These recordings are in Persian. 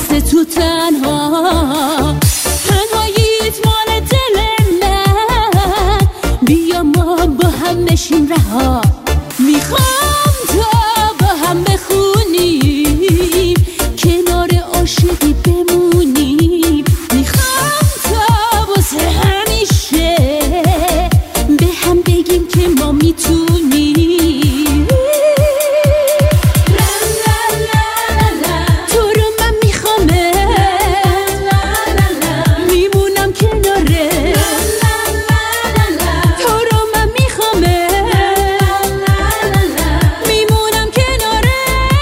واسه تو تنها تنهاییت مال دل من بیا ما با هم بشیم رها میخوام تا با هم بخونیم کنار عاشقی بمونیم میخوام تا واسه همیشه به هم بگیم که ما میتونیم تو رو من میخوامه میمونم کناره تو رو من میخوامه میمونم کناره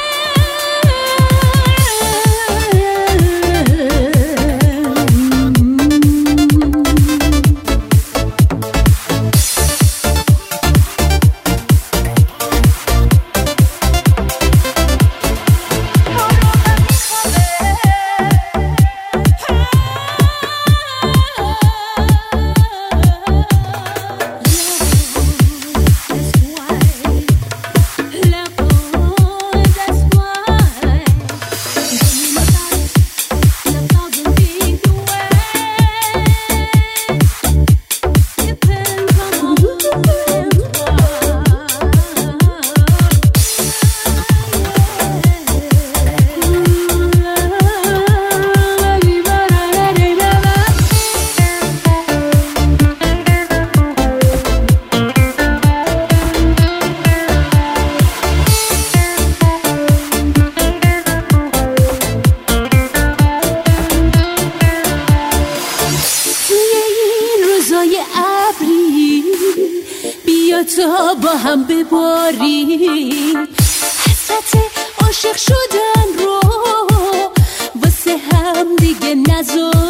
تا با هم بباریم حسرت عاشق شدن رو واسه هم دیگه نذار